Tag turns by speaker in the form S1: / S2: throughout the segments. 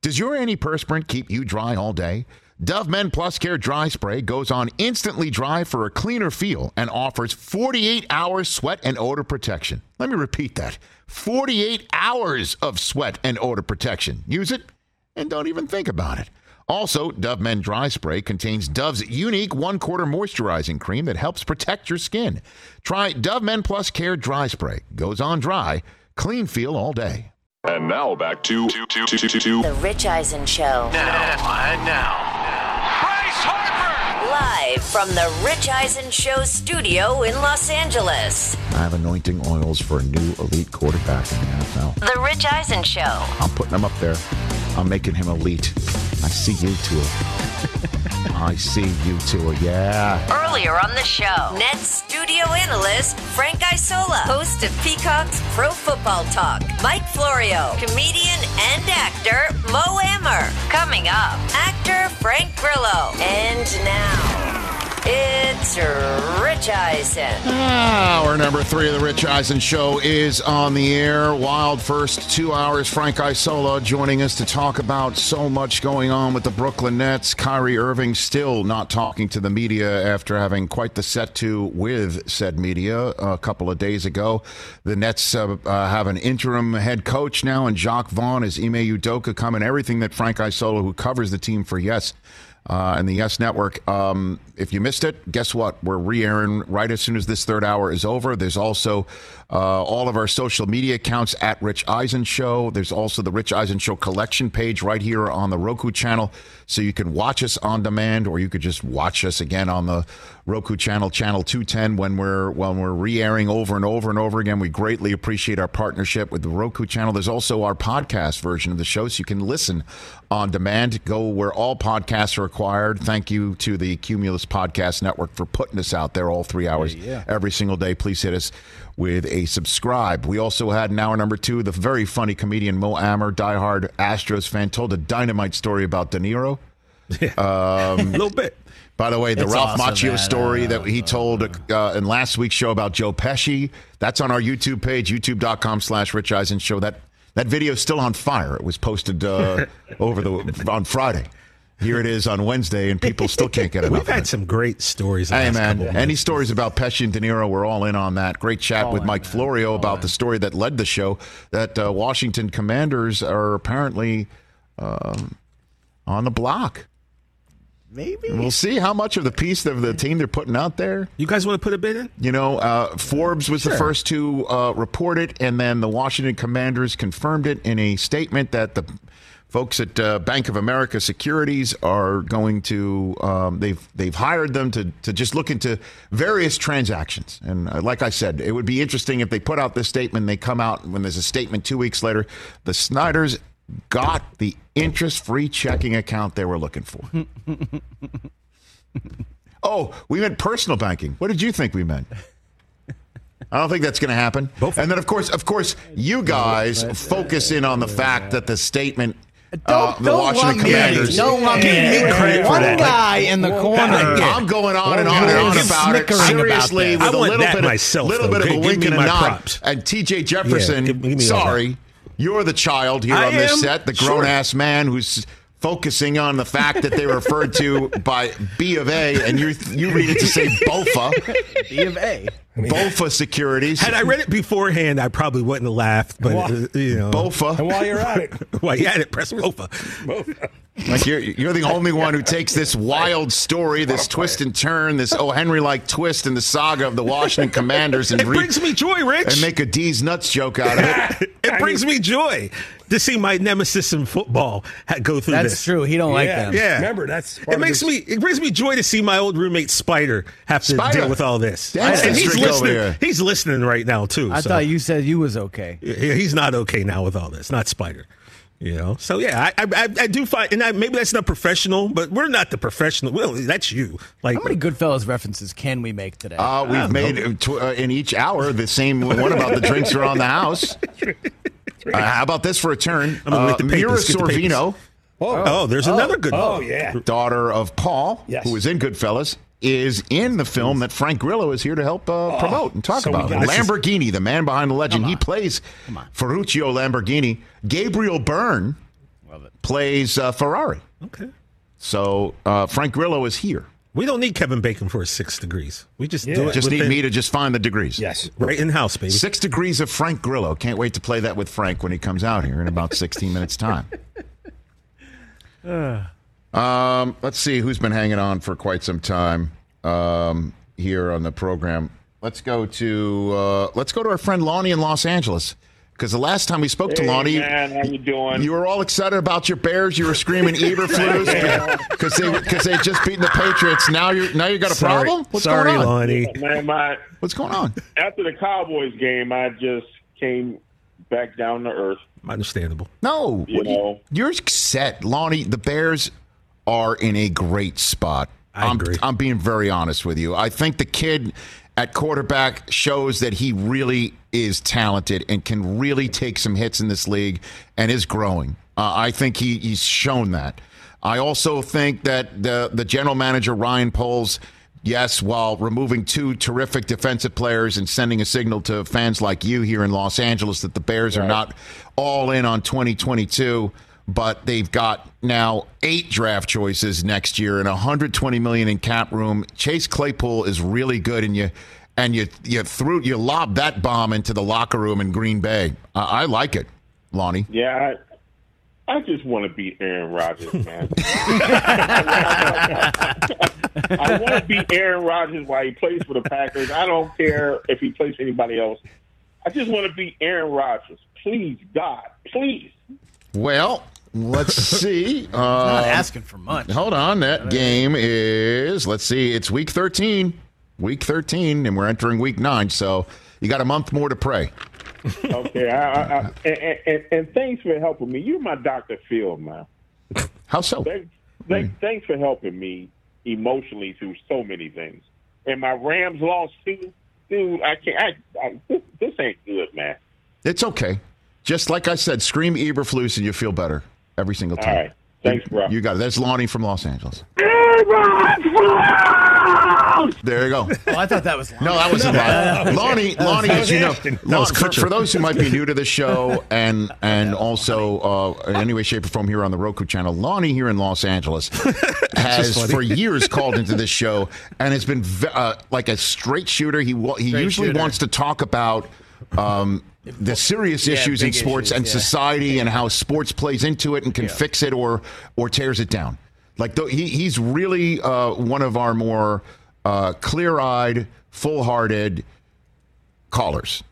S1: Does your antiperspirant keep you dry all day? Dove Men Plus Care Dry Spray goes on instantly dry for a cleaner feel and offers 48 hours sweat and odor protection. Let me repeat that. 48 hours of sweat and odor protection. Use it and don't even think about it. Also, Dove Men Dry Spray contains Dove's unique 1/4 moisturizing cream that helps protect your skin. Try Dove Men Plus Care Dry Spray. Goes on dry, clean feel all day.
S2: And now back to
S3: The Rich Eisen Show.
S4: Now, Bryce Harper!
S3: Live from the Rich Eisen Show studio in Los Angeles.
S1: I have anointing oils for a new elite quarterback in the NFL.
S3: The Rich Eisen Show.
S1: I'm putting him up there. I'm making him elite. I see you, Tua. I see you, Tua. Yeah.
S3: Earlier on the show, Nets studio analyst Frank Isola, host of Peacock's Pro Football Talk, Mike Florio, comedian and actor Mo Amer. Coming up, actor Frank Grillo. And now, it's Rich Eisen.
S1: Hour number 3 of the Rich Eisen Show is on the air. Wild first 2 hours. Frank Isola joining us to talk about so much going on with the Brooklyn Nets. Kyrie Irving still not talking to the media after having quite the set-to with said media a couple of days ago. The Nets have an interim head coach now, and Jacques Vaughn is Ime Udoka coming. Everything that Frank Isola, who covers the team for Yes, and the Yes Network. If you missed it, guess what? We're re-airing right as soon as this third hour is over. There's also all of our social media accounts at Rich Eisen Show. There's also the Rich Eisen Show collection page right here on the Roku channel. So you can watch us on demand, or you could just watch us again on the Roku channel, channel 210, when we're re-airing over and over and over again. We greatly appreciate our partnership with the Roku channel. There's also our podcast version of the show, so you can listen on demand. Go where all podcasts are acquired. Thank you to the Cumulus Podcast Network for putting us out there all 3 hours every single day. Please hit us with a subscribe. We also had in hour number 2 the very funny comedian Mo Amer, diehard Astros fan, told a dynamite story about De Niro.
S5: A little bit.
S1: By the way, the
S6: It's
S1: Ralph
S6: awesome,
S1: Macchio
S6: man.
S1: story that he told in last week's show about Joe Pesci, that's on our YouTube page, youtube.com/Rich Eisen Show. That video is still on fire. It was posted on Friday. Here it is on Wednesday, and people still can't get enough.
S5: We've had some great stories.
S1: Hey,
S5: last
S1: man,
S5: couple of
S1: any
S5: months.
S1: stories about Pesci and De Niro, we're all in on that. Great chat with Mike Florio about the story that led the show, that Washington Commanders are apparently on the block.
S6: Maybe.
S1: And we'll see how much of the piece of the team they're putting out there.
S5: You guys want to put a bid in?
S1: You know, Forbes was the first to report it, and then the Washington Commanders confirmed it in a statement that the folks at Bank of America Securities are going to, they've hired them to just look into various transactions. And like I said, it would be interesting if they put out this statement, they come out when there's a statement 2 weeks later, the Snyders got the interest-free checking account they were looking for. Oh, we meant personal banking. What did you think we meant? I don't think that's going to happen. And then, of course, you guys focus in on the fact that the statement, the Washington Commanders.
S6: Don't lump me
S5: Give me
S6: in.
S5: credit for
S6: One
S5: that.
S6: guy in the corner.
S1: I'm going on and on and on about it. Seriously,
S5: I
S1: with a
S5: want
S1: little
S5: that
S1: bit,
S5: myself,
S1: little
S5: though.
S1: bit of a
S5: Give
S1: wink
S5: me
S1: and a
S5: my
S1: nod.
S5: props.
S1: And T.J. Jefferson,
S5: Yeah, give me all
S1: sorry, you're the child here
S5: I
S1: on this
S5: am?
S1: set, the grown-ass man who's focusing on the fact that they were referred to by B of A, and you read it to say BOFA.
S6: B of A.
S1: BOFA Securities.
S5: Had I read it beforehand, I probably wouldn't have laughed. But you know,
S1: BOFA.
S7: And while you're at it,
S5: Well, yeah, press BOFA.
S1: Like you're the only one who takes this wild story, this twist and turn, this O. Henry-like twist in the saga of the Washington Commanders, and
S5: It brings me joy, Rich.
S1: and make a D's nuts joke out of it.
S5: It brings me joy to see my nemesis in football go through this.
S6: That's true. He don't like them.
S5: Yeah,
S7: remember that's
S5: It brings me joy to see my old roommate Spider have to
S1: Spider.
S5: deal with all this.
S1: That's
S5: And
S1: the
S5: he's
S1: trick over
S5: listening.
S1: here.
S5: He's listening right now too.
S6: I
S5: so.
S6: thought you said you was okay.
S5: He's not okay now with all this. Not Spider. You know, so yeah, I do find, and maybe that's not professional, but we're not the professional. Well, that's you. Like,
S6: How many Goodfellas references can we make today?
S1: We've made in each hour the same one about the drinks around the house. How about this for a turn?
S5: I'm gonna make the
S1: Mira
S5: papers, get the papers.
S1: Sorvino,
S5: oh, there's another good
S7: Oh
S5: one.
S7: yeah.
S1: daughter of Paul,
S7: Yes.
S1: who was in Goodfellas, is in the film that Frank Grillo is here to help promote and talk
S7: so we
S1: about.
S7: got-
S1: Lamborghini, the man behind the legend. He plays Ferruccio Lamborghini. Gabriel Byrne plays Ferrari.
S5: Okay.
S1: So Frank Grillo is here.
S5: We don't need Kevin Bacon for his 6 degrees. We just do it.
S1: Just need
S5: within-
S1: me to just find the degrees.
S2: Yes.
S5: right in house, baby.
S1: 6 degrees of Frank Grillo. Can't wait to play that with Frank when he comes out here in about 16 minutes' time. Let's see who's been hanging on for quite some time here on the program. Let's go to our friend Lonnie in Los Angeles. Because the last time we spoke to Lonnie,
S7: man, how you doing?
S1: You were all excited about your Bears. You were screaming Eberflus because they just beaten the Patriots. Now you got a problem. What's
S5: Sorry,
S1: going on,
S5: Lonnie.
S7: Man,
S1: What's going on?
S7: after the Cowboys game, I just came back down to earth.
S5: Understandable.
S1: No,
S7: You know.
S1: you're set, Lonnie. The Bears are in a great spot.
S5: I agree.
S1: I'm being very honest with you. I think the kid at quarterback shows that he really is talented and can really take some hits in this league and is growing. I think he's shown that. I also think that the general manager, Ryan Poles, yes, while removing 2 terrific defensive players and sending a signal to fans like you here in Los Angeles that the Bears are not all in on 2022, but they've got now 8 draft choices next year and $120 million in cap room. Chase Claypool is really good, and you lob that bomb into the locker room in Green Bay. I like it, Lonnie.
S7: Yeah, I just want to beat Aaron Rodgers, man. I want to beat Aaron Rodgers while he plays for the Packers. I don't care if he plays for anybody else. I just want to beat Aaron Rodgers. Please, God, please.
S1: Well, let's see.
S6: Not asking for much.
S1: Hold on. That game is, let's see, it's week 13. Week 13, and we're entering week 9, so you got a month more to pray.
S7: Okay, and thanks for helping me. You're my Dr. Phil, man.
S1: How so?
S7: Thanks for helping me emotionally through so many things. And my Rams lost too. Dude, I can't. This ain't good, man.
S1: It's okay. Just like I said, scream Eberflus and you feel better every single time.
S7: All right. Thanks, bro.
S1: You got it. That's Lonnie from Los Angeles. There you go.
S6: Oh, I thought that was
S1: No, that wasn't Lonnie. Lonnie, as you know, for those who might be new to the show and also in any way, shape, or form here on the Roku channel, Lonnie here in Los Angeles has for years called into this show and has been like a straight shooter. He usually wants to talk about the serious issues in sports and society and how sports plays into it and can fix it or tears it down. Like he's really one of our more clear-eyed, full-hearted callers.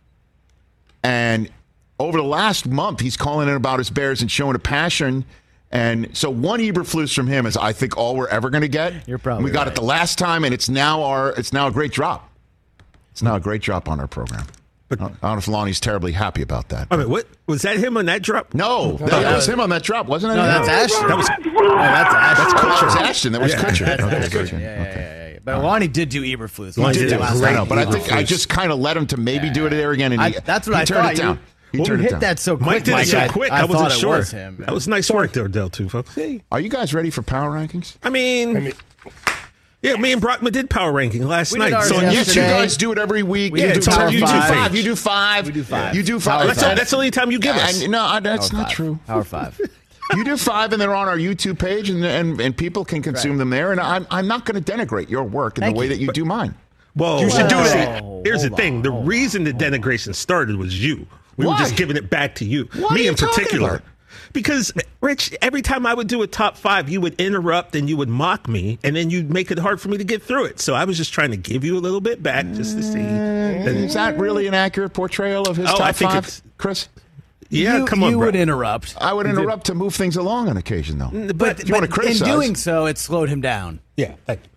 S1: And over the last month, he's calling in about his Bears and showing a passion. And so one Eberflus from him is, I think, all we're ever going to get.
S6: You're probably
S1: We got
S6: right.
S1: it the last time, and it's now a great drop. It's now a great drop on our program. I don't know if Lonnie's terribly happy about that.
S5: I mean, what was that? Him on that drop?
S1: No, that was him on that drop, wasn't it?
S6: No, that's Ashton.
S5: That was
S6: that's Ashton.
S1: That was Ashton. That was Kutcher.
S6: That's
S1: Okay,
S6: Ashton.
S1: Kutcher.
S6: Yeah. But Lonnie did do Eberflus.
S5: Lonnie did
S6: last
S5: great.
S1: I know, but I
S6: time.
S1: think I just kind of let him to maybe do it there again, and
S6: That's what
S1: he
S6: I
S1: turned
S6: thought.
S1: it down. He
S6: You
S1: turned it
S6: hit
S1: down.
S6: that so quick.
S5: Mike did it so quick. I
S6: thought
S5: wasn't
S6: it
S5: sure.
S6: was him.
S5: That was nice work there, Del, too, folks.
S1: Are you guys ready for power rankings?
S5: I mean, yeah, me and Brockman did power ranking last
S6: We did
S5: night.
S6: ours
S5: So
S6: yesterday.
S1: Yes, you guys do it every week.
S6: We
S1: You
S6: did
S1: do
S6: Power
S1: you do
S6: Five.
S1: five. You do five.
S6: We do five.
S1: You do five.
S5: that's the only time you give us.
S1: And, no, that's not true.
S6: Power 5.
S1: You do 5, and they're on our YouTube page, and people can consume them there. And I'm not going to denigrate your work in the way that you do mine.
S5: Well,
S1: You should do
S5: see,
S1: that.
S5: Here's the
S6: Hold
S5: thing:
S6: on,
S5: the
S6: hold
S5: reason the denigration started was you. We
S1: Why?
S5: were just giving it back to you,
S1: What are
S5: me
S1: you
S5: in
S1: talking
S5: particular.
S1: about?
S5: Because Rich, every time I would do a top 5, you would interrupt and you would mock me, and then you'd make it hard for me to get through it. So I was just trying to give you a little bit back, just to see.
S1: Is that really an accurate portrayal of his
S5: Oh, I
S1: top
S5: think
S1: 5,
S5: it's-
S1: Chris?
S5: Yeah, come on,
S6: You
S5: bro.
S6: would interrupt.
S1: I would interrupt to move things along on occasion, though.
S6: But,
S1: If you want to criticize.
S6: in doing so, it slowed him down.
S2: Yeah.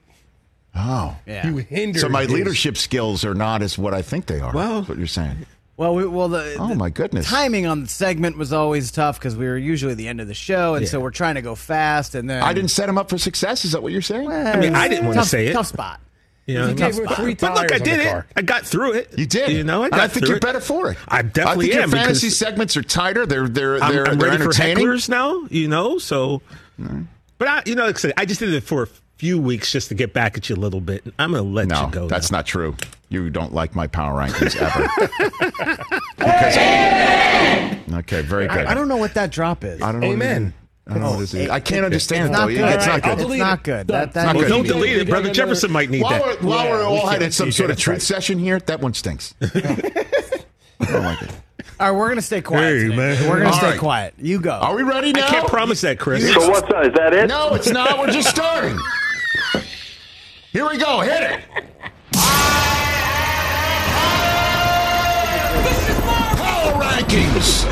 S1: Oh.
S6: Yeah.
S2: You hindered
S1: So my
S2: his-
S1: leadership skills are not as what I think they are.
S5: Well-
S1: That's what you're saying.
S6: Well,
S1: Oh, my goodness.
S6: timing on the segment was always tough because we were usually at the end of the show, and so we're trying to go fast. And then
S1: I didn't set him up for success. Is that what you're saying?
S5: I mean, I didn't want to
S6: tough,
S5: say it.
S6: Tough spot.
S5: You know,
S2: He gave her 3
S5: but look, I
S2: tires on
S5: did
S2: the
S5: it.
S2: car.
S5: I got through it.
S1: You did.
S5: You know, I
S1: And
S5: got
S1: I think
S5: through
S1: you're
S5: it.
S1: better for it.
S5: I definitely
S1: think
S5: am,
S1: your fantasy
S5: because
S1: segments are tighter. They're
S5: I'm
S1: they're
S5: ready for
S1: entertaining.
S5: hecklers now, you know, so. But like I said, I just did it for a few weeks just to get back at you a little bit. I'm going to let
S1: No,
S5: you go.
S1: that's
S5: now.
S1: not true. You don't like my power rankings ever. Okay, very good.
S6: I don't know what that drop is.
S1: I don't know.
S2: Amen.
S1: I don't know what this is. I can't understand it,
S6: It's
S1: though.
S6: not good.
S1: It's not good.
S6: It's not good.
S1: not
S5: Well,
S1: good.
S5: don't delete it. Brother Jefferson might need that.
S1: While we're all
S2: we
S1: having
S2: can't
S1: some
S2: see
S1: sort of
S2: that.
S1: truth session here, that one stinks. I don't like it.
S6: All right, we're going to stay quiet.
S5: Hey,
S6: today.
S5: man.
S6: We're going to
S1: All
S6: stay
S1: right.
S6: quiet. You go.
S1: Are we ready now?
S5: I can't promise that, Chris.
S7: So what's that? Is that it?
S1: No, it's not. We're just starting. Here we go. Hit it. Power rankings.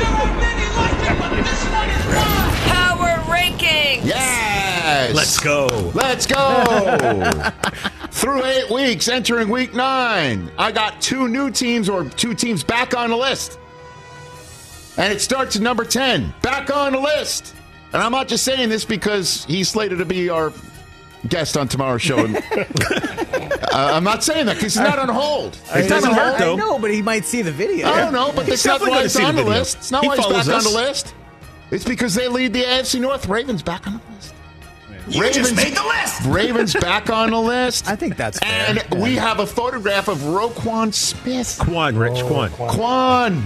S3: Power Rankings.
S1: Yes.
S5: Let's go.
S1: Let's go. Through 8 weeks, entering week 9, I got 2 new teams or 2 teams back on the list. And it starts at number 10, back on the list. And I'm not just saying this because he's slated to be our guest on tomorrow's show. I'm not saying that because he's not on hold.
S5: It doesn't hurt,
S6: I
S5: though.
S6: know, but he might see the video.
S1: I don't know, but
S5: He's
S1: that's not
S5: definitely
S1: why
S5: gonna
S1: he's
S5: see the
S1: on the
S5: video.
S1: list. It's not
S5: He
S1: why he's back
S5: follows
S1: on
S5: us.
S1: the list. It's because they lead the AFC North. Ravens back on the list.
S8: You just made the list.
S1: Ravens back on the list.
S6: I think that's fair.
S1: And we have a photograph of Roquan Smith.
S5: Quan, Rich, Quan.
S1: Quan.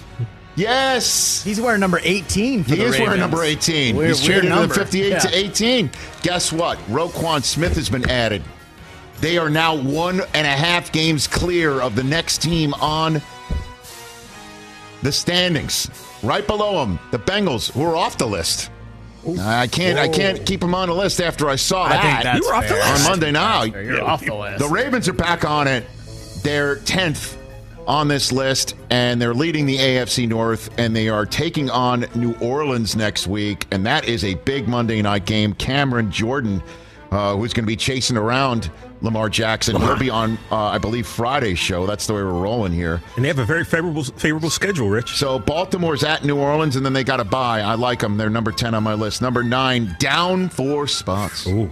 S1: Yes.
S6: He's wearing number 18 for
S1: He
S6: the
S1: is wearing
S6: Ravens.
S1: number 18.
S6: Weird-
S1: He's cheered
S6: weird
S1: into the
S6: number.
S1: 58
S6: Yeah.
S1: to 18. Guess what? Roquan Smith has been added. They are now 1.5 games clear of the next team on the standings. Right below them, the Bengals, who are off the list. I can't keep them on the list after I saw
S6: I
S1: that
S6: think that's
S5: You were off the
S6: fair.
S5: list.
S1: on Monday night.
S6: You're off the list.
S1: The Ravens are back on it. They're 10th on this list, and they're leading the AFC North, and they are taking on New Orleans next week, and that is a big Monday night game. Cameron Jordan, who's going to be chasing around Lamar Jackson, he'll be on, I believe, Friday's show. That's the way we're rolling here.
S5: And they have a very favorable schedule, Rich.
S1: So Baltimore's at New Orleans, and then they got a bye. I like them. They're number 10 on my list. Number 9, down 4 spots.
S5: Ooh.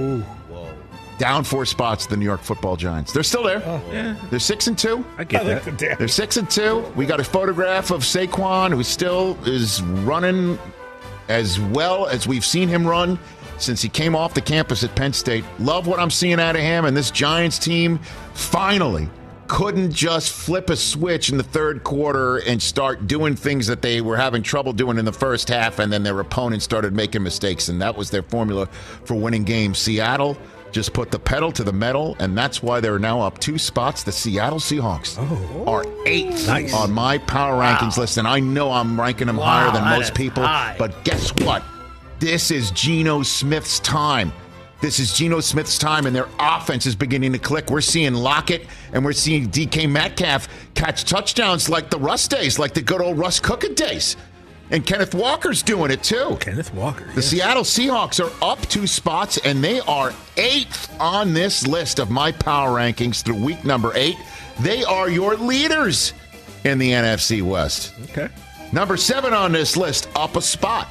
S1: Down 4 spots, the New York Football Giants. They're still there.
S5: Yeah,
S1: They're 6-2.
S5: I get that.
S1: They're 6-2. We got a photograph of Saquon, who still is running as well as we've seen him run since he came off the campus at Penn State. Love what I'm seeing out of him, and this Giants team finally couldn't just flip a switch in the third quarter and start doing things that they were having trouble doing in the first half, and then their opponents started making mistakes, and that was their formula for winning games. Seattle just put the pedal to the metal, and that's why they're now up 2 spots. The Seattle Seahawks are 8th
S5: Nice.
S1: on my power rankings list, and I know I'm ranking them higher than
S6: that
S1: most
S6: is
S1: people,
S6: high.
S1: but guess what? This is Geno Smith's time. This is Geno Smith's time, and their offense is beginning to click. We're seeing Lockett, and we're seeing DK Metcalf catch touchdowns like the Russ days, like the good old Russ Cookett days. And Kenneth Walker's doing it, too.
S5: Kenneth Walker.
S1: The Seattle Seahawks are up 2 spots, and they are 8th on this list of my power rankings through week number 8. They are your leaders in the NFC West.
S5: Okay.
S1: Number 7 on this list, up a spot.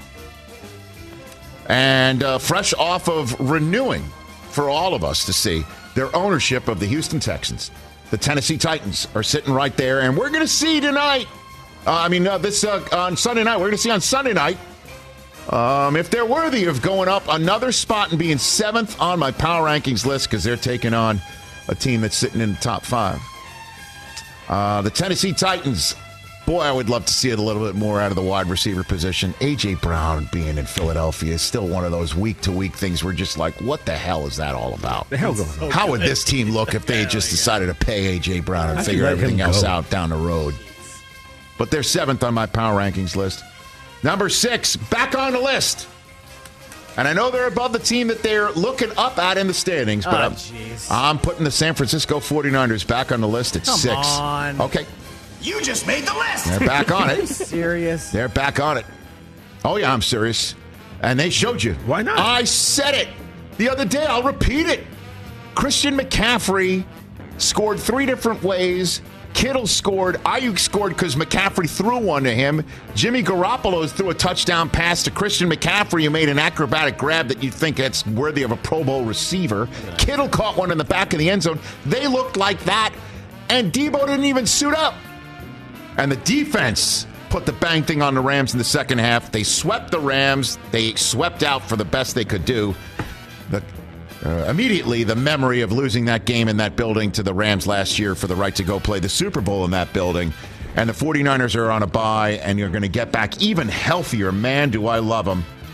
S1: And fresh off of renewing for all of us to see their ownership of the Houston Texans. The Tennessee Titans are sitting right there, and we're going to see tonight. On Sunday night. We're going to see on Sunday night if they're worthy of going up another spot and being 7th on my power rankings list, because they're taking on a team that's sitting in the top 5. The Tennessee Titans. Boy, I would love to see it a little bit more out of the wide receiver position. A.J. Brown being in Philadelphia is still one of those week-to-week things we're just like, what the hell is that all about?
S5: The hell going on?
S1: How would this team look if they just decided to pay A.J. Brown and
S5: I
S1: figure
S5: could let
S1: everything
S5: him
S1: else
S5: go.
S1: out down the road? But they're 7th on my power rankings list. Number 6, back on the list. And I know they're above the team that they're looking up at in the standings, but I'm putting the San Francisco 49ers back on the list at 6.
S6: on.
S1: Okay.
S8: You just made the list.
S1: They're back on it.
S6: Serious?
S1: They're back on it. Oh, yeah, I'm serious. And they showed you.
S5: Why not?
S1: I said it the other day. I'll repeat it. Christian McCaffrey scored 3 different ways. Kittle scored. Ayuk scored because McCaffrey threw one to him. Jimmy Garoppolo threw a touchdown pass to Christian McCaffrey, who made an acrobatic grab that you'd think that's worthy of a Pro Bowl receiver. Kittle caught one in the back of the end zone. They looked like that, and Debo didn't even suit up. And the defense put the bang thing on the Rams in the second half. They swept the Rams. They swept out for the best they could do. Immediately, the memory of losing that game in that building to the Rams last year for the right to go play the Super Bowl in that building. And the 49ers are on a bye, and you're going to get back even healthier. Man, do I love them.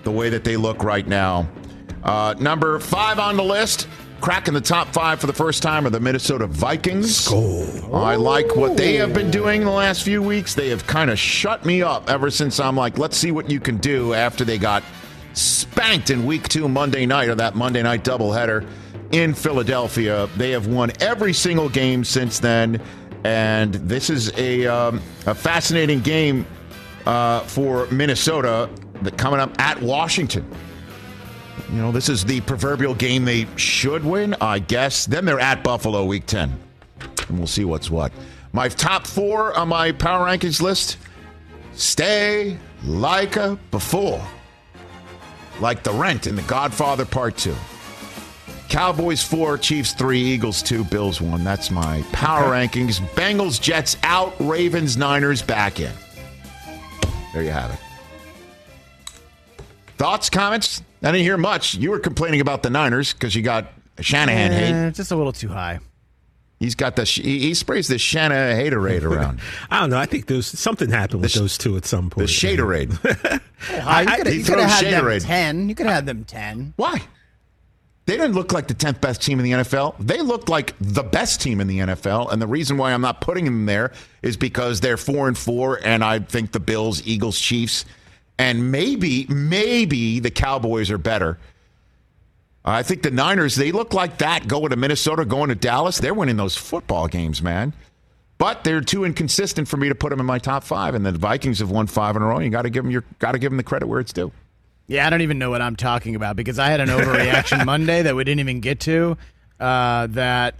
S1: the way that they look right now. Number 5 on the list, cracking the top 5 for the first time, are the Minnesota Vikings. I like what they have been doing the last few weeks. They have kind of shut me up ever since I'm like, let's see what you can do after they got spanked in week 2 Monday night of that Monday night doubleheader in Philadelphia. They have won every single game since then, and this is a fascinating game for Minnesota coming up at Washington. You know, this is the proverbial game they should win, I guess. Then they're at Buffalo week 10, and we'll see what's what. My top 4 on my power rankings list, stay like a before. Like the rent in The Godfather Part 2. Cowboys 4, Chiefs 3, Eagles 2, Bills 1. That's my power rankings. Bengals, Jets out, Ravens, Niners back in. There you have it. Thoughts, comments? I didn't hear much. You were complaining about the Niners because you got Shanahan hate.
S6: Just a little too high.
S1: He's got he sprays the Shanahan haterade around.
S5: I don't know. I think something happened with those two at some point.
S1: The shaderade.
S6: You could have had them 10. You could have had them 10.
S1: Why? They didn't look like the 10th best team in the NFL. They looked like the best team in the NFL, and the reason why I'm not putting them there is because they're 4-4, and I think the Bills, Eagles, Chiefs, and maybe the Cowboys are better. I think the Niners, they look like that going to Minnesota, going to Dallas. They're winning those football games, man. But they're too inconsistent for me to put them in my top 5. And the Vikings have won 5 in a row. You got to give them the credit where it's due.
S6: Yeah, I don't even know what I'm talking about because I had an overreaction Monday that we didn't even get to. That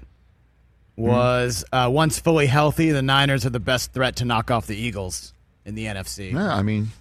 S6: was once fully healthy, the Niners are the best threat to knock off the Eagles in the NFC.
S1: Yeah, I mean.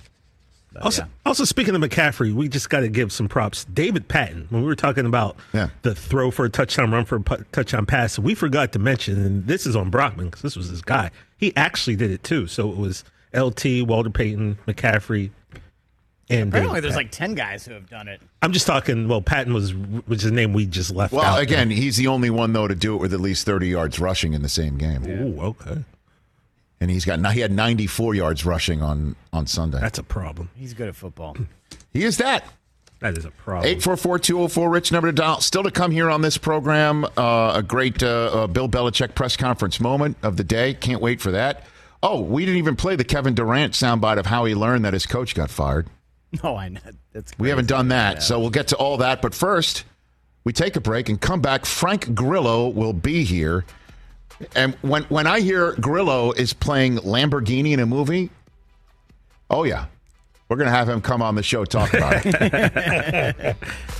S5: Also, speaking of McCaffrey, we just got to give some props. David Patton, when we were talking about the throw for a touchdown, run for a touchdown pass, we forgot to mention, and this is on Brockman because this was his guy. He actually did it too. So it was LT, Walter Payton, McCaffrey, and
S6: apparently there's like 10 guys who have done it. I'm
S5: just talking. Well, Patton was his name we just left out.
S1: Well, again, he's the only one though to do it with at least 30 yards rushing in the same game.
S5: Ooh, okay.
S1: And he had 94 yards rushing on Sunday.
S5: That's a problem.
S6: He's good at football.
S1: He is that.
S5: That is a problem.
S1: 844-204-RICH, number to dial. Still to come here on this program, a great Bill Belichick press conference moment of the day. Can't wait for that. Oh, we didn't even play the Kevin Durant soundbite of how he learned that his coach got fired.
S6: No, I know.
S1: We haven't done that, so we'll get to all that. But first, we take a break and come back. Frank Grillo will be here. And when I hear Grillo is playing Lamborghini in a movie, oh, yeah. We're going to have him come on the show talk about it.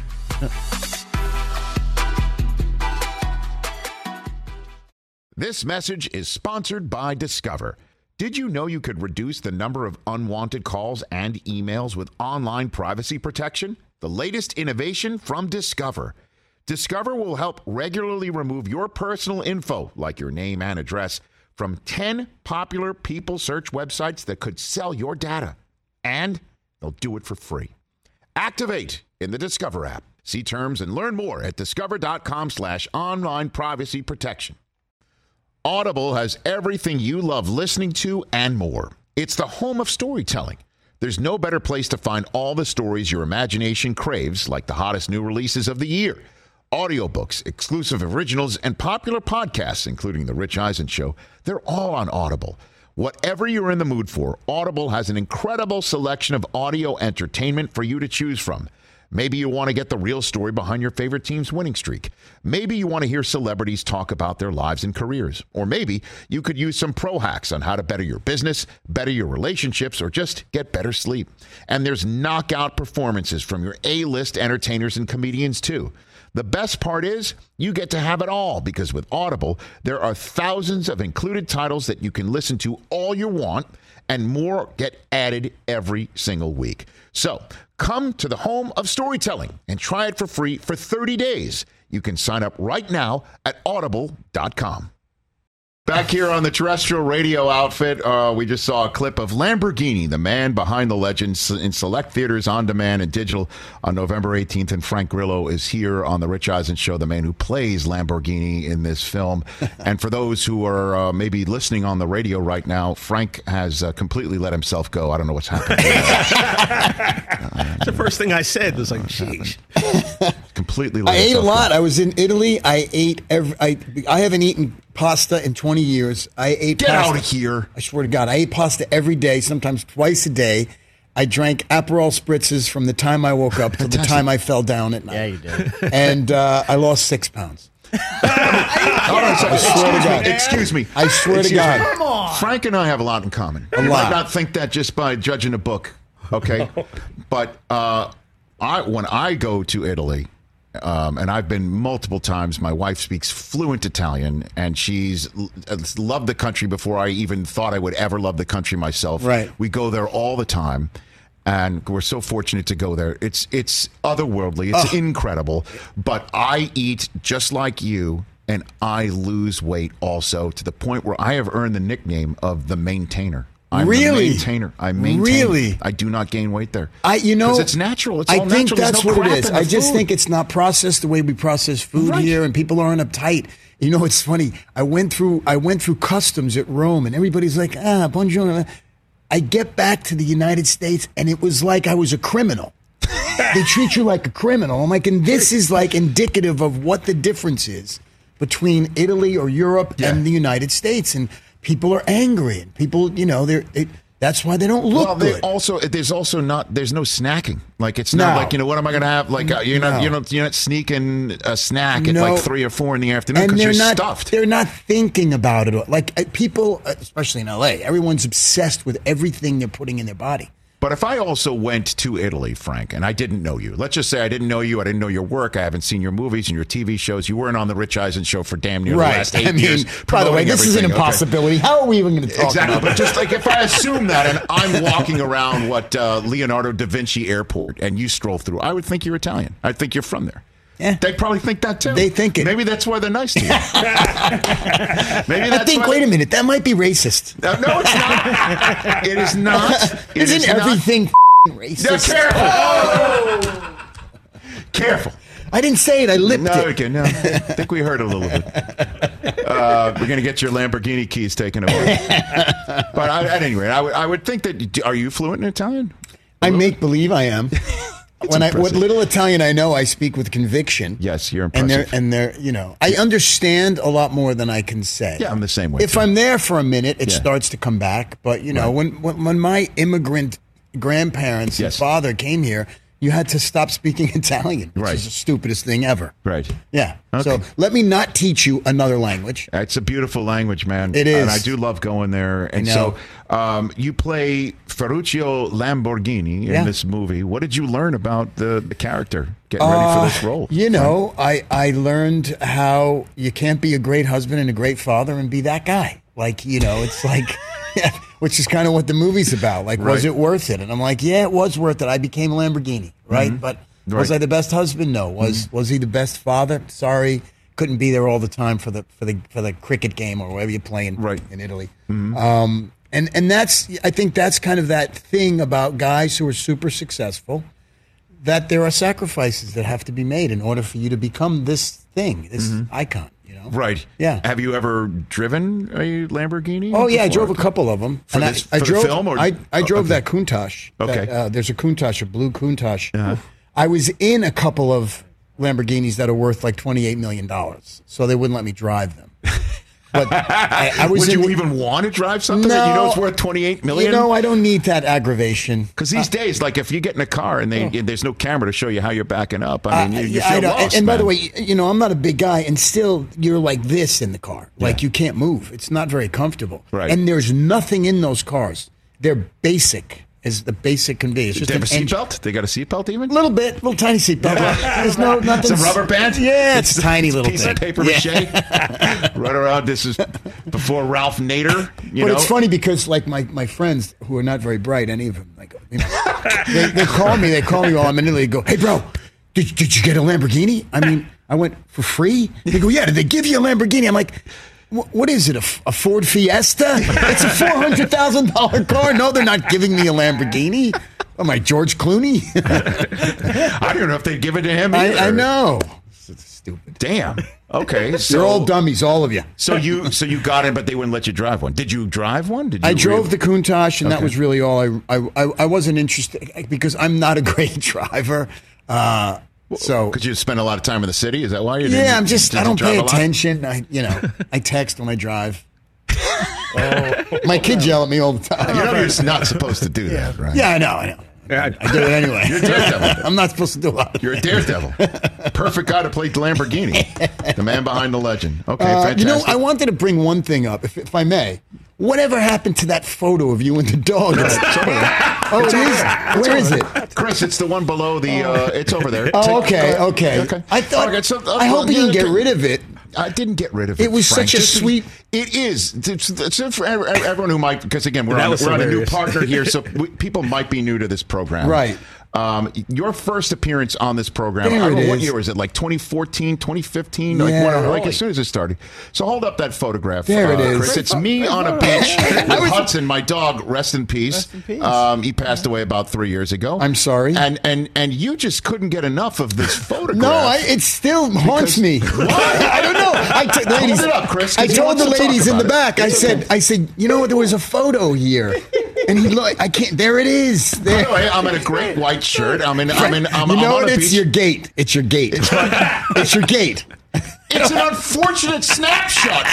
S1: This message is sponsored by Discover. Did you know you could reduce the number of unwanted calls and emails with online privacy protection? The latest innovation from Discover. Discover will help regularly remove your personal info, like your name and address, from 10 popular people search websites that could sell your data. And they'll do it for free. Activate in the Discover app. See terms and learn more at discover.com/online privacy protection. Audible has everything you love listening to and more. It's the home of storytelling. There's no better place to find all the stories your imagination craves, like the hottest new releases of the year. Audiobooks, exclusive originals, and popular podcasts, including The Rich Eisen Show, they're all on Audible. Whatever you're in the mood for, Audible has an incredible selection of audio entertainment for you to choose from. Maybe you want to get the real story behind your favorite team's winning streak. Maybe you want to hear celebrities talk about their lives and careers. Or maybe you could use some pro hacks on how to better your business, better your relationships, or just get better sleep. And there's knockout performances from your A-list entertainers and comedians, too. The best part is you get to have it all because with Audible, there are thousands of included titles that you can listen to all you want and more get added every single week. So come to the home of storytelling and try it for free for 30 days. You can sign up right now at audible.com. Back here on the terrestrial radio outfit, we just saw a clip of Lamborghini, the man behind the legends, in select theaters, on demand, and digital on November 18th. And Frank Grillo is here on the Rich Eisen Show, the man who plays Lamborghini in this film. And for those who are maybe listening on the radio right now, Frank has completely let himself go. I don't know what's happening.
S5: The first thing I said was like, "Sheesh."
S1: Completely.
S2: I ate a lot. I was in Italy. I ate I haven't eaten pasta in 20 years. I ate
S1: Get
S2: pasta.
S1: out of here.
S2: I swear to God, I ate pasta every day, sometimes twice a day. I drank Aperol spritzes from the time I woke up to the time I fell down at night.
S6: Yeah, you did.
S2: And I lost 6 pounds.
S1: Excuse me.
S2: I swear to God.
S6: Come on.
S1: Frank and I have a lot in common.
S2: A
S1: You
S2: lot.
S1: might not think that just by judging a book, okay? But when I go to Italy, and I've been multiple times, my wife speaks fluent Italian, and she's loved the country before I even thought I would ever love the country myself.
S2: Right.
S1: We go there all the time. And we're so fortunate to go there. It's otherworldly. It's incredible. But I eat just like you, and I lose weight also, to the point where I have earned the nickname of the maintainer. I'm
S2: Really?
S1: the maintainer. I maintain.
S2: Really?
S1: I do not gain weight there.
S2: Because
S1: it's natural. It's
S2: I
S1: all
S2: think
S1: natural. There's
S2: that's
S1: no
S2: what it
S1: crap
S2: is.
S1: in the
S2: I just
S1: food.
S2: think it's not processed the way we process food
S1: Right.
S2: here, and people aren't uptight. You know, it's funny. I went through customs at Rome, and everybody's like, buongiorno. I get back to the United States, and it was like I was a criminal. They treat you like a criminal. I'm like, and this is like indicative of what the difference is between Italy or Europe and the United States. And people are angry, and people, that's why they don't look good.
S1: There's no snacking. Like, it's not like, what am I going to have? Like, you're not sneaking a snack at like 3 or 4 in the afternoon because you're stuffed.
S2: They're not thinking about it. Like people, especially in LA, everyone's obsessed with everything they're putting in their body.
S1: But if I also went to Italy, Frank, and I didn't know you, let's just say I didn't know you, I didn't know your work, I haven't seen your movies and your TV shows, you weren't on the Rich Eisen Show for damn near the last 8 years.
S2: By the way, this is an
S1: promoting
S2: impossibility.
S1: everything.
S2: How are we even going to talk
S1: Exactly,
S2: about
S1: but just like if I assume that and I'm walking around Leonardo da Vinci Airport and you stroll through, I would think you're Italian. I'd think you're from there.
S2: Yeah.
S1: They probably think that too.
S2: They think it.
S1: Maybe that's why they're nice to you.
S2: Wait a minute, that might be racist.
S1: No, it's not. It is not.
S2: Isn't everything racist?
S1: No, careful. Careful.
S2: I didn't say it. I lipped it.
S1: Okay, no. I think we heard a little bit. We're going to get your Lamborghini keys taken away. But at any rate, I would think that. Are you fluent in Italian?
S2: I make believe I am. What little Italian I know, I speak with conviction.
S1: Yes, you're impressive.
S2: And they're I understand a lot more than I can say.
S1: Yeah, I'm the same way.
S2: If I'm there for a minute, it starts to come back. But when my immigrant grandparents and father came here, you had to stop speaking Italian, which is the stupidest thing ever.
S1: Right.
S2: Yeah.
S1: Okay.
S2: So let me not teach you another language.
S1: It's a beautiful language, man.
S2: It is.
S1: And I do love going there. And so you play Ferruccio Lamborghini in this movie. What did you learn about the character getting ready for this role?
S2: I learned how you can't be a great husband and a great father and be that guy. Like, it's like... which is kind of what the movie's about. Like, was it worth it? And I'm like, yeah, it was worth it. I became a Lamborghini, right? But was I the best husband? No. Was he the best father? Sorry, couldn't be there all the time for the cricket game or whatever you're playing in Italy. And that's, I think that's kind of that thing about guys who are super successful, that there are sacrifices that have to be made in order for you to become this thing, this icon.
S1: Right.
S2: Yeah.
S1: Have you ever driven a Lamborghini?
S2: Oh, yeah. I
S1: before?
S2: drove a couple of them.
S1: For the film? Or?
S2: I drove that Countach.
S1: Okay.
S2: There's a Countach, a blue Countach. I was in a couple of Lamborghinis that are worth like $28 million, so they wouldn't let me drive them. But I was.
S1: Would you even want to drive something that you know is worth $28 million?
S2: I don't need that aggravation.
S1: Because these days, like if you get in a car and there's no camera to show you how you're backing up, I mean, you feel lost.
S2: And by the way, I'm not a big guy, and still you're like this in the car, like you can't move. It's not very comfortable.
S1: Right.
S2: And there's nothing in those cars. They're basic. Is the basic conveyance.
S1: Do they have a seatbelt? They got a seatbelt even?
S2: A little bit, little tiny seatbelt. There's nothing.
S1: Some rubber band?
S2: Yeah, it's a tiny little
S1: piece
S2: thing.
S1: Of paper mache. Right around. This is before Ralph Nader.
S2: But it's funny because like my friends who are not very bright, any of them, like they call me while I'm in Italy. They go, hey bro, did you get a Lamborghini? I mean, I went for free. They go, yeah. Did they give you a Lamborghini? I'm like, What is it, a Ford Fiesta? It's a $400,000 car. No, they're not giving me a Lamborghini. Am I George Clooney?
S1: I don't know if they'd give it to him either.
S2: I know. It's stupid.
S1: Damn. Okay. So,
S2: you're all dummies, all of you.
S1: So you got in, but they wouldn't let you drive one. Did you drive one?
S2: I drove the Countach, and that was really all. I wasn't interested because I'm not a great driver. So
S1: because you spend a lot of time in the city, is that why you didn't?
S2: Yeah, I don't pay attention. I text when I drive. My kids yell at me all the time.
S1: You know you're not supposed to do that, right?
S2: Yeah, I know. I do it anyway.
S1: You're a daredevil.
S2: I'm not supposed to do a lot.
S1: You're a daredevil. Perfect guy to play the Lamborghini. The man behind the legend. Okay, fantastic.
S2: I wanted to bring one thing up, if I may. Whatever happened to that photo of you and the dog? It is? Where is it?
S1: Chris, it's the one below the, it's over there.
S2: Oh, okay. I thought, I hope you didn't get rid of it.
S1: I didn't get rid of it.
S2: It was
S1: Frank.
S2: such a sweet.
S1: It is. It's for everyone who might, because again, we're on a new partner here, so people might be new to this program.
S2: Right.
S1: Your first appearance on this program,
S2: There
S1: I don't know,
S2: it
S1: what
S2: is.
S1: year was it? Like 2014, 2015?
S2: Yeah.
S1: Like as soon as it started. So hold up that photograph.
S2: There it is.
S1: Chris. It's me on a beach with Hudson, my dog, rest in peace.
S6: Rest in peace.
S1: He passed away about 3 years ago.
S2: I'm sorry.
S1: And you just couldn't get enough of this photograph.
S2: No, it still haunts me. I don't know. Ladies,
S1: Hold it up, Chris, 'cause
S2: I
S1: he
S2: told
S1: wants
S2: the
S1: to talk
S2: ladies in the
S1: about
S2: back.
S1: it.
S2: I said, you know what? There was a photo here, and he looked. I can't. There it is. There.
S1: By the way, I'm in a great white shirt. I'm
S2: you know
S1: on
S2: what?
S1: a
S2: It's
S1: beach.
S2: your gate. It's your gate. It's your gate.
S1: It's an unfortunate snapshot,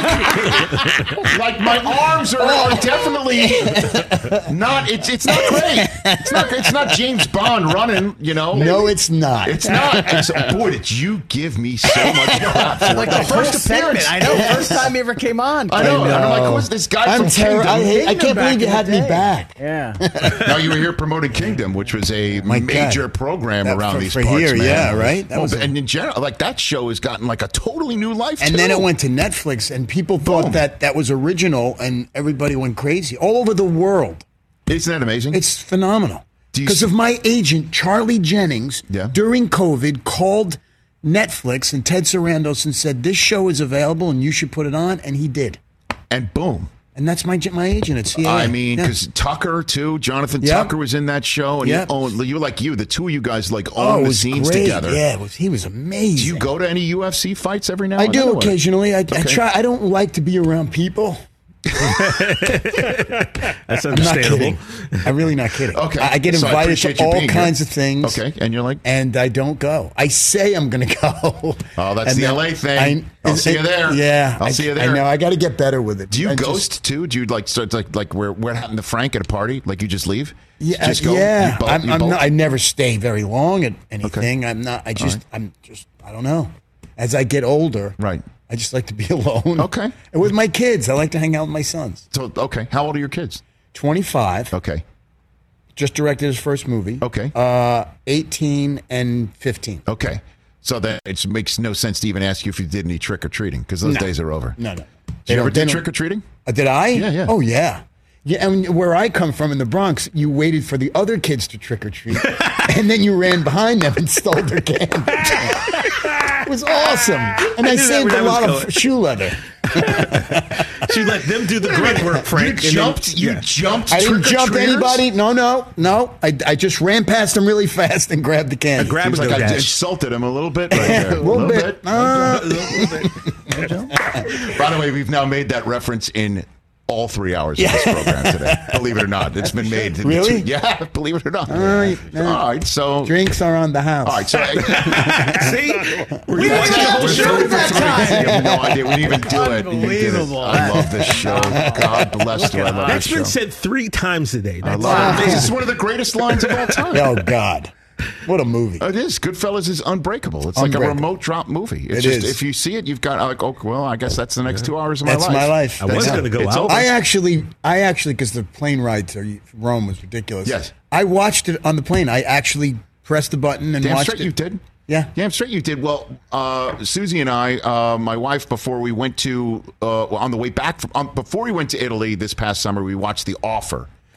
S1: Frank. Like my arms are definitely not. It's not great. It's not James Bond running. You know.
S2: No, it's not.
S1: It's not. Boy, did you give me so much crap for
S6: Like
S1: the
S6: the
S1: first
S6: first
S1: appearance?
S6: segment. I know. First time you ever came on.
S1: I know. And I'm like, who's this guy from Kingdom?
S2: I can't believe you had me back.
S6: Yeah.
S1: Now you were here promoting Kingdom, which was a major program around these parts.
S2: here,
S1: man.
S2: yeah, right? That was
S1: and in general, like that show has gotten like a totally new life.
S2: And
S1: too.
S2: then it went to Netflix, and people thought that was original, and everybody went crazy all over the world.
S1: Isn't that amazing?
S2: It's phenomenal.
S1: Do you
S2: Because
S1: see-
S2: of my agent, Charlie Jennings,
S1: Yeah.
S2: during COVID, called Netflix and Ted Sarandos and said, this show is available and you should put it on, and he did.
S1: And boom.
S2: And that's my agent at CAA.
S1: I mean,
S2: Yeah.
S1: because Tucker too, Jonathan
S2: Yep.
S1: Tucker was in that show, and
S2: Yep.
S1: the two of you guys like
S2: it
S1: own the
S2: was
S1: scenes
S2: great.
S1: together.
S2: Yeah, he was amazing.
S1: Do you go to any UFC fights every now
S2: I
S1: and then?
S2: do
S1: or what?
S2: occasionally. I
S1: Okay.
S2: try. I don't like to be around people.
S5: That's
S2: I'm not
S5: understandable.
S2: kidding. I'm really not kidding.
S1: Okay.
S2: I get
S1: So I
S2: invited
S1: appreciate
S2: to
S1: you
S2: all
S1: being
S2: kinds
S1: here.
S2: of things.
S1: Okay, and you're like,
S2: and I don't go. I say I'm going to go.
S1: Oh, that's
S2: And
S1: the
S2: then
S1: LA thing. I'll see you there.
S2: Yeah,
S1: I'll see you there.
S2: I know. I got to get better with it.
S1: do you
S2: I just-
S1: ghost too? Do you like start like where happened to Frank at a party? Like you just leave?
S2: Yeah,
S1: just go.
S2: yeah.
S1: You bolt-
S2: I'm
S1: you bolt?
S2: not, I never stay very long at anything.
S1: Okay.
S2: I'm not. I just.
S1: right.
S2: I'm just. I don't know. As I get older,
S1: Right.
S2: I just like to be alone.
S1: Okay.
S2: And with my kids, I like to hang out with my sons.
S1: So okay, how old are your kids?
S2: 25.
S1: Okay.
S2: Just directed his first movie.
S1: Okay.
S2: 18 and 15.
S1: Okay. So that it makes no sense to even ask you if you did any trick or treating because those days are over.
S2: No.
S1: Did you ever do trick or treating?
S2: Did I?
S1: Yeah.
S2: Oh, yeah. Yeah, and where I come from in the Bronx, you waited for the other kids to trick or treat, and then you ran behind them and stole their candy. It was awesome, and I
S5: knew that
S2: saved
S5: where
S2: a
S5: that was
S2: lot
S5: going.
S2: of shoe leather.
S5: She let them do the grunt work, Frank.
S1: You
S5: and then-
S1: jumped. You jumped.
S2: I didn't jump
S1: trick-or-treaters?
S2: anybody. No. I just ran past them really fast and grabbed the candy.
S5: Grab
S1: Seems
S5: a
S1: like I
S5: dash.
S1: insulted him a little bit right there.
S2: A little bit.
S1: By the way, we've now made that reference in all 3 hours of this program today. Believe it or not, it's been made.
S2: Really?
S1: Yeah, believe it or not.
S2: right.
S1: All right, so.
S2: Drinks are on the house.
S1: All right, so.
S5: See?
S6: We went the whole show that time.
S1: You have no idea. We didn't even do it.
S6: Unbelievable.
S1: I love this show. God bless you. I love
S5: That's
S1: this
S5: been
S1: show.
S5: said 3 times today.
S1: I
S5: That's
S1: love it.
S2: Wow.
S1: This is one of the greatest lines of all time.
S2: Oh, God. What a movie.
S1: It is. Goodfellas is unbreakable. It's like a
S2: Unbreakable.
S1: remote drop movie. It's
S2: It
S1: just,
S2: is.
S1: if you see it, you've got like, oh, well, I guess that's the next 2 hours of my
S2: That's
S1: life.
S2: my life.
S5: I was
S2: That's
S5: going to go
S1: It's
S5: out.
S1: over.
S2: I actually, because the plane ride to Rome was ridiculous.
S1: Yes.
S2: I watched it on the plane. I actually pressed the button and
S1: Damn
S2: watched
S1: straight
S2: it.
S1: you did.
S2: Yeah.
S1: Damn straight you did. Well, Susie and I, my wife, before we went to, on the way back, before we went to Italy this past summer, we watched The Offer.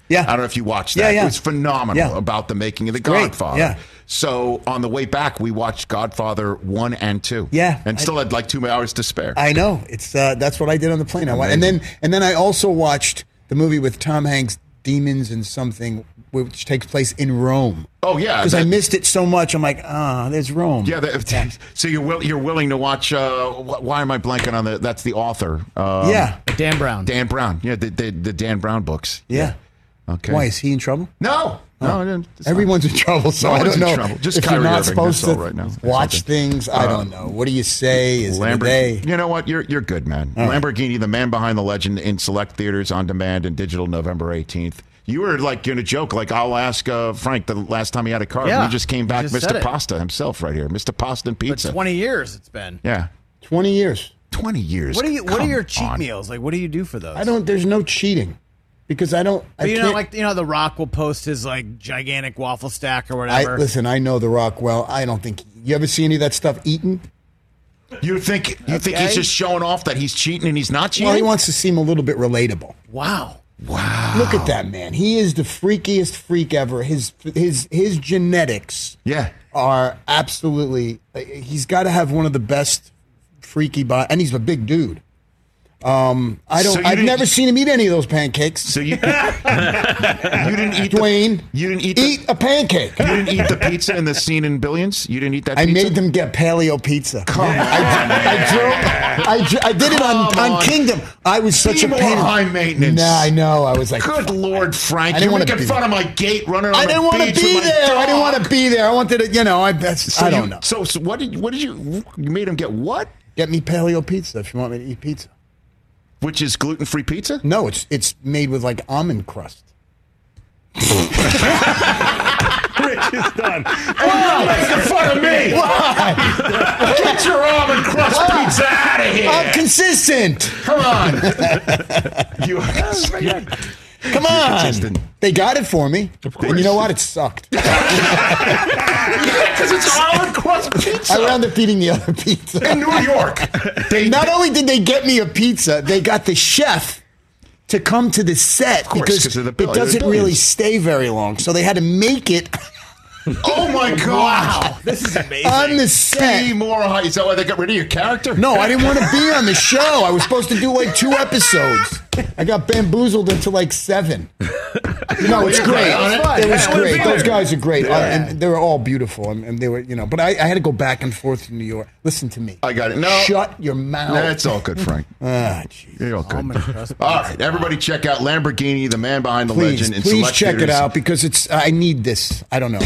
S2: Yeah.
S1: I don't know if you watched that.
S2: Yeah.
S1: It was phenomenal about the making of The Godfather.
S2: Yeah.
S1: So on the way back, we watched Godfather 1 and 2.
S2: Yeah.
S1: And still had like 2 hours to spare.
S2: I know. It's that's what I did on the plane. And then I also watched the movie with Tom Hanks, Demons and Something, which takes place in Rome.
S1: Oh, yeah.
S2: Because I missed it so much. I'm like, there's Rome.
S1: Yeah. So you're willing to watch, why am I blanking on that's the author?
S6: Dan Brown.
S1: Dan Brown. Yeah, the Dan Brown books.
S2: Yeah.
S1: Okay.
S2: Why, is he in trouble?
S1: No.
S2: Everyone's in trouble, so I don't know.
S1: Just
S2: if
S1: Kyrie
S2: you're not
S1: Irving,
S2: supposed to
S1: right now.
S2: watch things, I don't know. What do you say? Is it a day?
S1: You know what? You're good, man. Lamborghini, the man behind the legend, in select theaters, on demand, and digital November 18th. You were like going to joke, like I'll ask Frank the last time he had a car.
S6: Yeah,
S1: he just came back,
S6: just
S1: Mr. Pasta himself right here. Mr. Pasta and Pizza.
S6: But 20 years it's been.
S1: Yeah.
S2: 20 years.
S1: 20 years.
S6: What are your cheat meals? Like, what do you do for those?
S2: There's no cheating. Because I don't.
S6: But The Rock will post his like gigantic waffle stack or whatever.
S2: Listen, I know The Rock well. I don't think you ever see any of that stuff eaten.
S1: You think he's just showing off that he's cheating and he's not cheating?
S2: Well, he wants to seem a little bit relatable.
S6: Wow.
S2: Look at that man. He is the freakiest freak ever. His genetics are absolutely. He's got to have one of the best freaky body, and he's a big dude. I've never seen him eat any of those pancakes.
S1: So you didn't eat
S2: Dwayne.
S1: You didn't
S2: eat a pancake.
S1: You didn't eat the pizza in the scene in Billions. You didn't eat that.
S2: I
S1: pizza?
S2: made them get paleo pizza.
S1: Come on.
S2: I did it on Kingdom. I was such a pain.
S1: High maintenance.
S2: Nah, I know. I was like,
S1: good Lord, Frank.
S2: I didn't want
S1: to get in front of my gate running on
S2: I didn't want to be there. I didn't want to be there. I wanted to, I don't know.
S1: So what did you made him get? What?
S2: Get me paleo pizza if you want me to eat pizza.
S1: Which is gluten-free pizza?
S2: No, it's made with like almond crust.
S5: Rich is done.
S1: You're making fun of me.
S2: Why?
S1: Get your almond crust pizza out of here.
S2: I'm consistent.
S1: Come on.
S2: Come on. They got it for me. Of course. And you know what? It sucked.
S1: Because it's almond crust pizza.
S2: I wound up eating the other pizza.
S1: In New York.
S2: Not only did they get me a pizza, they got the chef to come to the set because it doesn't really stay very long. So they had to make it.
S1: Oh my God!
S6: Wow, this is amazing.
S2: On the set.
S1: Is that why they got rid of your character?
S2: No, I didn't want to be on the show. I was supposed to do like 2 episodes. I got bamboozled into like 7. It's great. It was great. Those guys are great, and they were all beautiful, and they were, But I had to go back and forth to New York. Listen to me.
S1: I got it. No,
S2: shut your mouth.
S1: That's all good, Frank.
S2: Jeez.
S1: You're all good. All right, everybody, check out Lamborghini, the man behind the legend. In
S2: Please
S1: select
S2: check
S1: theaters.
S2: it out because I need this. I don't know.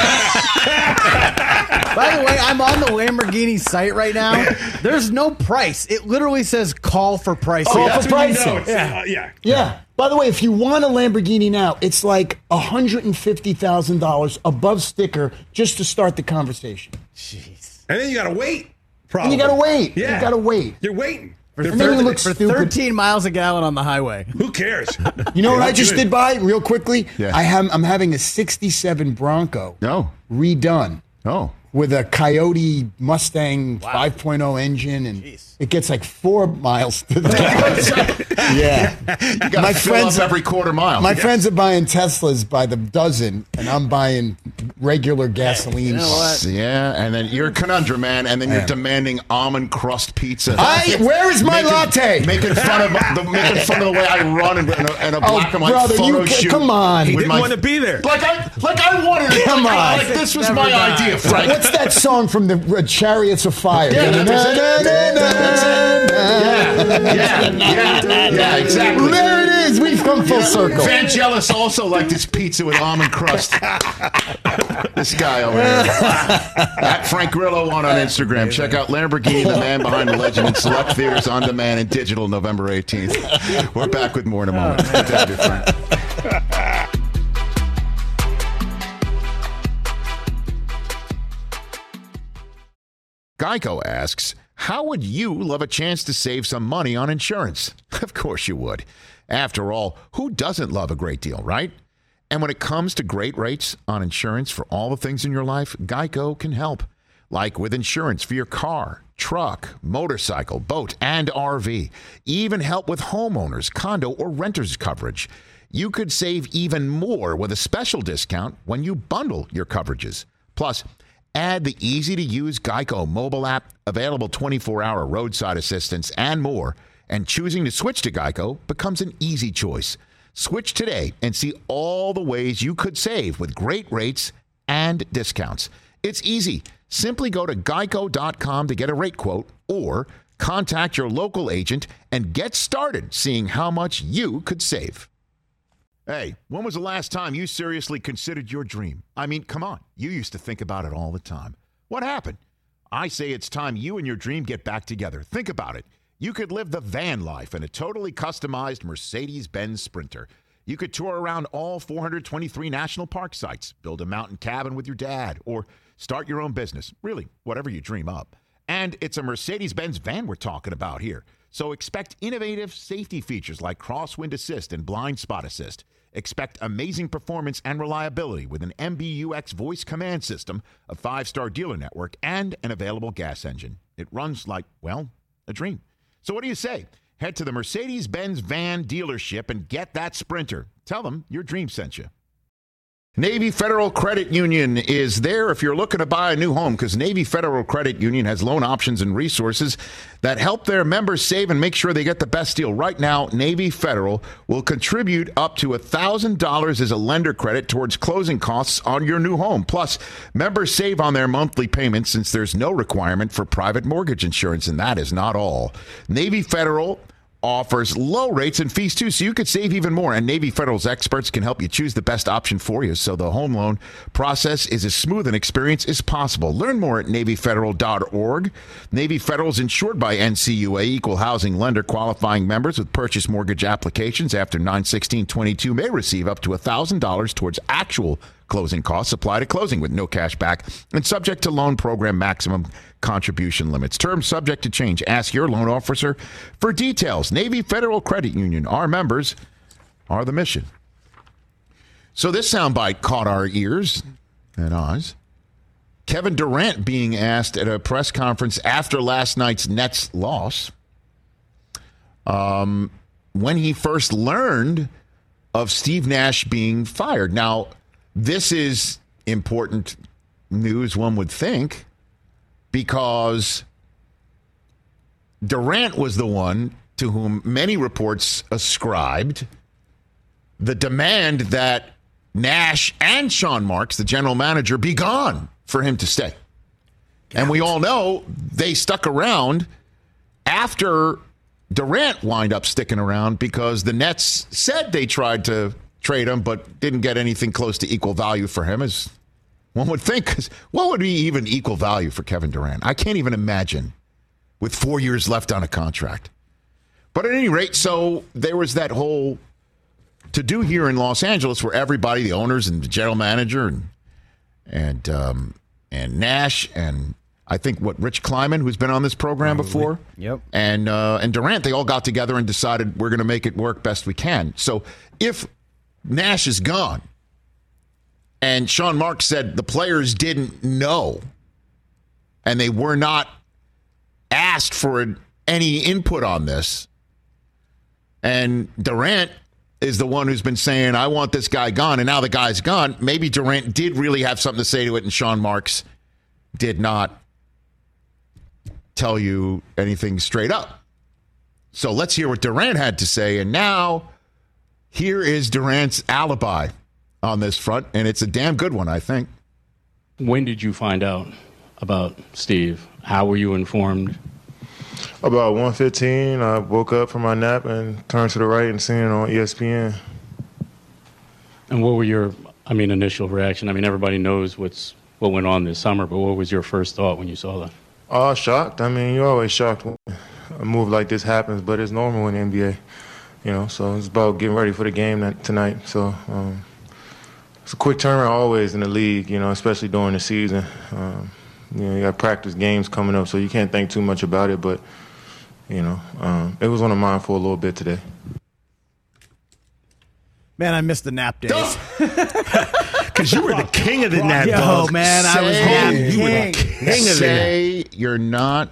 S6: By the way, I'm on the Lamborghini site right now. There's no price. It literally says call for pricing.
S2: Call for pricing.
S5: Yeah.
S2: By the way, if you want a Lamborghini now, it's like $150,000 above sticker just to start the conversation.
S5: Jeez. And then you got to wait.
S2: And you got to wait.
S5: Yeah.
S2: You got to wait.
S5: You're waiting.
S6: For 13 miles a gallon on the highway.
S5: Who cares?
S2: You know what I just did by real quickly?
S1: Yeah.
S2: I'm having a 67 Bronco redone.
S1: Oh.
S2: With a Coyote Mustang 5.0 engine, and it gets like 4 miles to the
S1: Yeah. You got to fill up every quarter mile.
S2: My friends are buying Teslas by the dozen, and I'm buying regular gasoline.
S6: You know what?
S1: Yeah, and then you're a conundrum, man, and then you're demanding almond crust pizza.
S2: Where is my latte?
S1: Making fun of the way I run in a black and white photo shoot.
S2: Come on.
S5: He didn't want to be there.
S1: Like I wanted to.
S2: Come on.
S1: Like this was my idea, Frank.
S2: What's that song from the Chariots of Fire?
S1: Yeah, exactly.
S2: There it is. We've come full circle.
S1: Vangelis also liked his pizza with almond crust. This guy over here. At Frank Grillo on Instagram. Check out Lamborghini, the man behind the legend, in select theaters on demand and digital November 18th. We're back with more in a moment. Good to have you, Frank. Geico asks, how would you love a chance to save some money on insurance? Of course you would. After all, who doesn't love a great deal, right? And when it comes to great rates on insurance for all the things in your life, Geico can help. Like with insurance for your car, truck, motorcycle, boat, and RV. Even help with homeowners, condo, or renters coverage. you could save even more with a special discount when you bundle your coverages. Plus, add the easy-to-use Geico mobile app, available 24-hour roadside assistance, and more. And choosing to switch to Geico becomes an easy choice. Switch today and see all the ways you could save with great rates and discounts. It's easy. Simply go to geico.com to get a rate quote or contact your local agent and get started seeing how much you could save. Hey, when was the last time you seriously considered your dream? I mean, come on. You used to think about it all the time. What happened? I say it's time you and your dream get back together. Think about it. You could live the van life in a totally customized Mercedes-Benz Sprinter. You could tour around all 423 national park sites, build a mountain cabin with your dad, or start your own business. Really, whatever you dream up. And it's a Mercedes-Benz van we're talking about here. So expect innovative safety features like crosswind assist and blind spot assist. Expect amazing performance and reliability with an MBUX voice command system, a 5-star dealer network, and an available gas engine. It runs like, well, a dream. So what do you say? Head to the Mercedes-Benz van dealership and get that Sprinter. Tell them your dream sent you. Navy Federal Credit Union is there if you're looking to buy a new home, because Navy Federal Credit Union has loan options and resources that help their members save and make sure they get the best deal. Right now, Navy Federal will contribute up to $1,000 as a lender credit towards closing costs on your new home. Plus, members save on their monthly payments since there's no requirement for private mortgage insurance, and that is not all. Navy Federal offers low rates and fees too, so you could save even more. And Navy Federal's experts can help you choose the best option for you, so the home loan process is as smooth an experience as possible. Learn more at NavyFederal.org. Navy Federal is insured by NCUA, equal housing lender. Qualifying members with purchase mortgage applications after 9/16/22 may receive up to $1,000 towards actual closing costs. Apply to closing with no cash back and subject to loan program maximum contribution limits. Terms subject to change. Ask your loan officer for details. Navy Federal Credit Union. Our members are the mission. So this soundbite caught our ears and eyes. Kevin Durant being asked at a press conference after last night's Nets loss when he first learned of Steve Nash being fired. Now, this is important news, one would think, because Durant was the one to whom many reports ascribed the demand that Nash and Sean Marks, the general manager, be gone for him to stay. And we all know they stuck around after Durant wound up sticking around because the Nets said they tried to trade him but didn't get anything close to equal value for him, as one would think. What would be even equal value for Kevin Durant? I can't even imagine with 4 years left on a contract. But at any rate, so there was that whole to-do here in Los Angeles where everybody, the owners and the general manager and Nash and I think Rich Kleiman, who's been on this program before,
S6: yep,
S1: and Durant, they all got together and decided we're going to make it work best we can. So if Nash is gone, and Sean Marks said the players didn't know, and they were not asked for any input on this, and Durant is the one who's been saying, I want this guy gone, and now the guy's gone, maybe Durant did really have something to say to it, and Sean Marks did not tell you anything straight up. So let's hear what Durant had to say, and now here is Durant's alibi on this front, and it's a damn good one, I think.
S9: When did you find out about Steve? How were you informed?
S10: About 1:15, I woke up from my nap and turned to the right and seen it on ESPN.
S9: And what were your, initial reaction? Everybody knows what went on this summer, but what was your first thought when you saw that?
S10: Shocked. You're always shocked when a move like this happens, but it's normal in the NBA, so it's about getting ready for the game tonight. So it's a quick turnaround always in the league, especially during the season. You got practice games coming up, so you can't think too much about it, but, it was on the mind for a little bit today.
S6: Man, I missed the nap days.
S5: Because you were the king of the nap days.
S6: Oh, man, I was nap king.
S1: Say you're not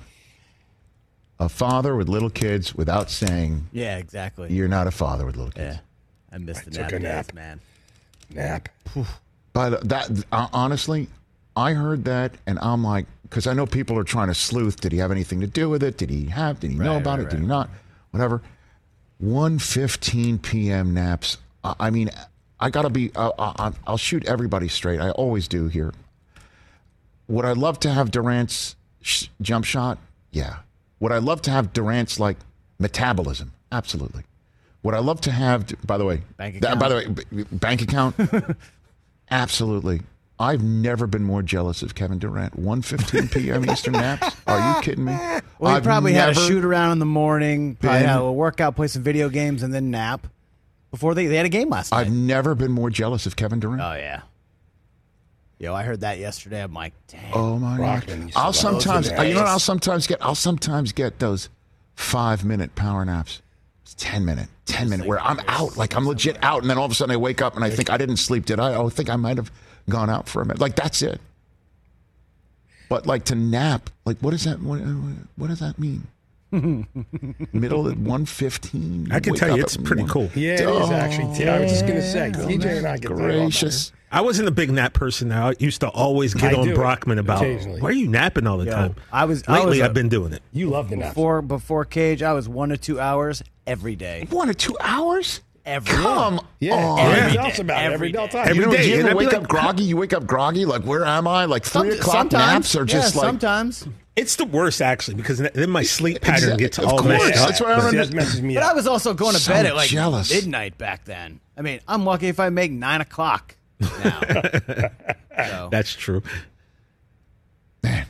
S1: a father with little kids without saying,
S6: yeah, exactly.
S1: You're not a father with little kids.
S6: Yeah. I missed the
S11: took a nap.
S6: days, man.
S11: Nap.
S1: But honestly, I heard that, and I'm like, because I know people are trying to sleuth. Did he have anything to do with it? Did he know about it? Did he not? Whatever. 1:15 p.m. naps. I mean, I got to be, I'll shoot everybody straight. I always do here. Would I love to have Durant's jump shot? Yeah. Would I love to have Durant's, like, metabolism? Absolutely. Would I love to have, by the way, bank account? Absolutely. I've never been more jealous of Kevin Durant. 1:15 p.m. Eastern naps? Are you kidding me?
S6: Well, he probably had a shoot around in the morning, probably had a workout, play some video games, and then nap before they had a game last night.
S1: I've never been more jealous of Kevin Durant.
S6: Oh, yeah. Yo, I heard that yesterday. I'm like, damn.
S1: Oh, my God. I'll sometimes get? I'll sometimes get those 5-minute power naps. It's 10 minute, where I'm out. Like, I'm legit out. And then all of a sudden I wake up and I think I didn't sleep, did I? I think I might have gone out for a minute. Like, that's it. But, like, to nap, like, what does that mean? Middle at 1:15.
S5: I can tell you, it's pretty cool.
S11: Yeah, it is actually. I was just going to say, TJ and I get
S1: gracious.
S5: I wasn't a big nap person. I used to always get on Brockman about, why are you napping all the time? Lately, I've been doing it.
S11: You love the nap.
S6: Before Cage, I was 1 to 2 hours every day.
S1: 1 to 2 hours?
S6: Come
S1: on.
S11: Every day.
S1: You ever wake up groggy? You wake up groggy? Like, where am I? Like, 3 o'clock naps are just like...
S6: Sometimes.
S5: It's the worst, actually, because then my sleep pattern gets all messed up.
S1: That's why I
S11: messes me
S6: But
S11: up.
S6: I was also going to bed at like midnight back then. I mean, I'm lucky if I make 9 o'clock now. So.
S5: That's true.
S1: Man.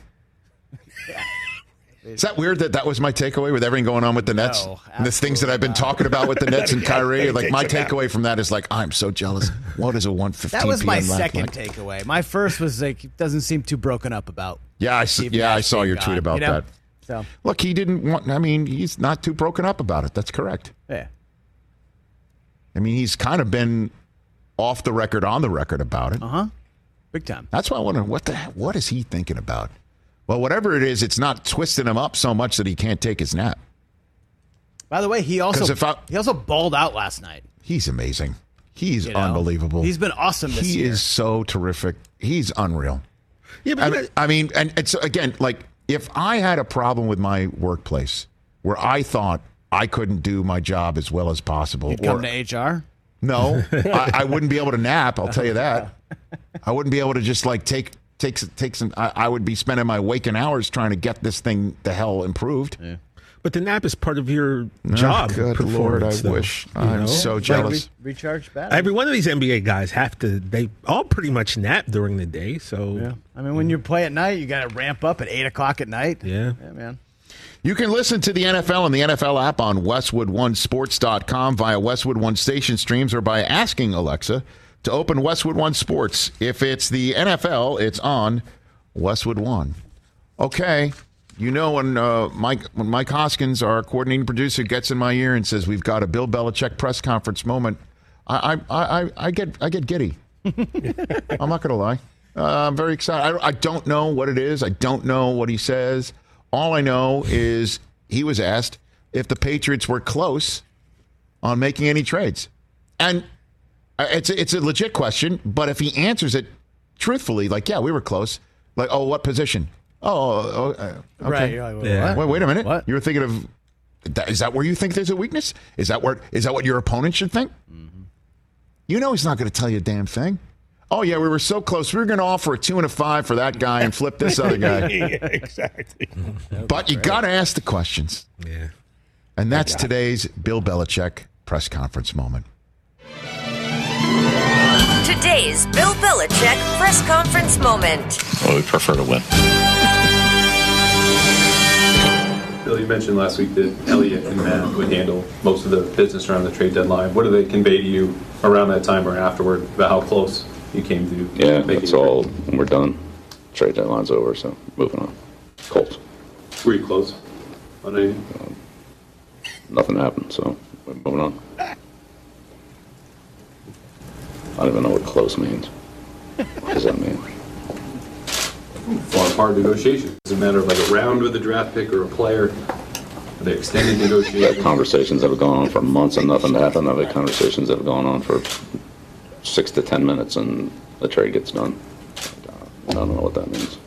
S1: Is that weird that was my takeaway with everything going on with the Nets?
S6: No,
S1: and the things that I've been talking about with the Nets and Kyrie? Like, my takeaway from that is like, I'm so jealous. What is a 1:15
S6: That was my
S1: PM
S6: second takeaway. My first was like, it doesn't seem too broken up about.
S1: Yeah, I saw your tweet about that.
S6: So
S1: look, he didn't want. I mean, he's not too broken up about it. That's correct.
S6: Yeah.
S1: I mean, he's kind of been off the record, on the record about it.
S6: Big time.
S1: That's why I wonder what is he thinking about? Well, whatever it is, it's not twisting him up so much that he can't take his nap.
S6: By the way, he also balled out last night.
S1: He's amazing. He's unbelievable.
S6: He's been awesome this year.
S1: He is so terrific. He's unreal.
S5: Yeah, but
S1: I mean, and it's again, like, if I had a problem with my workplace where I thought I couldn't do my job as well as possible,
S6: you'd come to HR?
S1: No, I wouldn't be able to nap. I'll tell you that. I wouldn't be able to just like take some. I would be spending my waking hours trying to get this thing the hell improved.
S5: Yeah. But the nap is part of your job.
S1: Good Lord, I wish. I'm so jealous.
S6: Recharge battery.
S5: Every one of these NBA guys they all pretty much nap during the day. So
S6: yeah. I mean, when you play at night, you got to ramp up at 8 o'clock at night.
S5: Yeah,
S6: man.
S1: You can listen to the NFL and the NFL app on WestwoodOneSports.com via Westwood One station streams or by asking Alexa to open Westwood One Sports. If it's the NFL, it's on Westwood One. Okay. You know, when Mike Hoskins, our coordinating producer, gets in my ear and says we've got a Bill Belichick press conference moment, I get giddy. I'm not going to lie. I'm very excited. I don't know what it is. I don't know what he says. All I know is he was asked if the Patriots were close on making any trades, and it's a legit question. But if he answers it truthfully, like, yeah, we were close. Like, oh, what position? Okay.
S6: Right.
S1: Yeah. Wait a minute.
S6: What?
S1: You were thinking of, is that where you think there's a weakness? Is that what your opponent should think? Mm-hmm. You know he's not going to tell you a damn thing. Oh, yeah, we were so close. We were going to offer a 2 and a 5 for that guy and flip this other guy.
S11: Yeah, exactly.
S1: But you got to ask the questions.
S5: Yeah.
S1: And that's today's Bill Belichick press conference moment.
S3: Today's Bill Belichick press conference moment.
S12: Well, we prefer to win.
S13: Bill, you mentioned last week that Elliott and Matt would handle most of the business around the trade deadline. What do they convey to you around that time or afterward about how close you came to?
S12: Yeah, that's all. We're done. Trade deadline's over, so moving on. Colts.
S13: Were you close on anything?
S12: Nothing happened, so we're moving on. I don't even know what close means. What does that mean?
S13: Far apart negotiations. Does it matter of like a round with a draft pick or a player? Are they extended negotiations?
S12: I've had conversations that have gone on for months and nothing happened. I've had conversations that have gone on for 6 to 10 minutes and the trade gets done. I don't know what that means.